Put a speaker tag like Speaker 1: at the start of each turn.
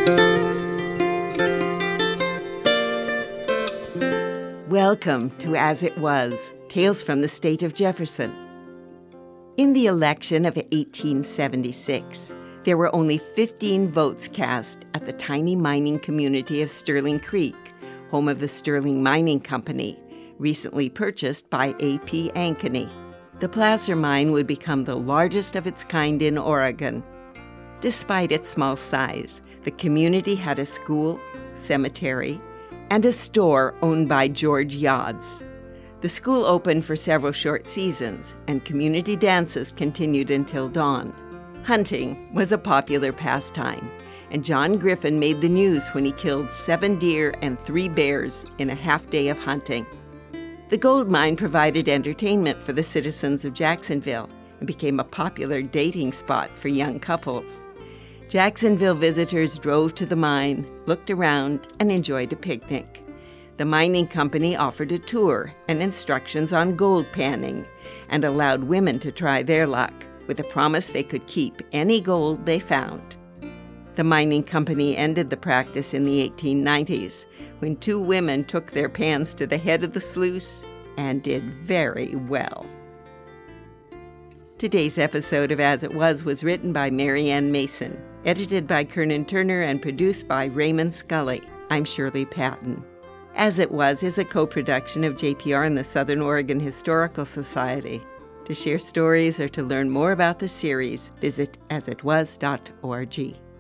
Speaker 1: Welcome to As It Was, Tales from the State of Jefferson. In the election of 1876, there were only 15 votes cast at the tiny mining community of Sterling Creek, home of the Sterling Mining Company, recently purchased by A.P. Ankeny. The placer mine would become the largest of its kind in Oregon. Despite its small size, the community had a school, cemetery, and a store owned by George Yods. The school opened for several short seasons, and community dances continued until dawn. Hunting was a popular pastime, and John Griffin made the news when he killed 7 deer and 3 bears in a half day of hunting. The gold mine provided entertainment for the citizens of Jacksonville and became a popular dating spot for young couples. Jacksonville visitors drove to the mine, looked around, and enjoyed a picnic. The mining company offered a tour and instructions on gold panning and allowed women to try their luck with a promise they could keep any gold they found. The mining company ended the practice in the 1890s when 2 women took their pans to the head of the sluice and did very well. Today's episode of As It Was written by Mary Ann Mason, edited by Kernan Turner, and produced by Raymond Scully. I'm Shirley Patton. As It Was is a co-production of JPR and the Southern Oregon Historical Society. To share stories or to learn more about the series, visit asitwas.org.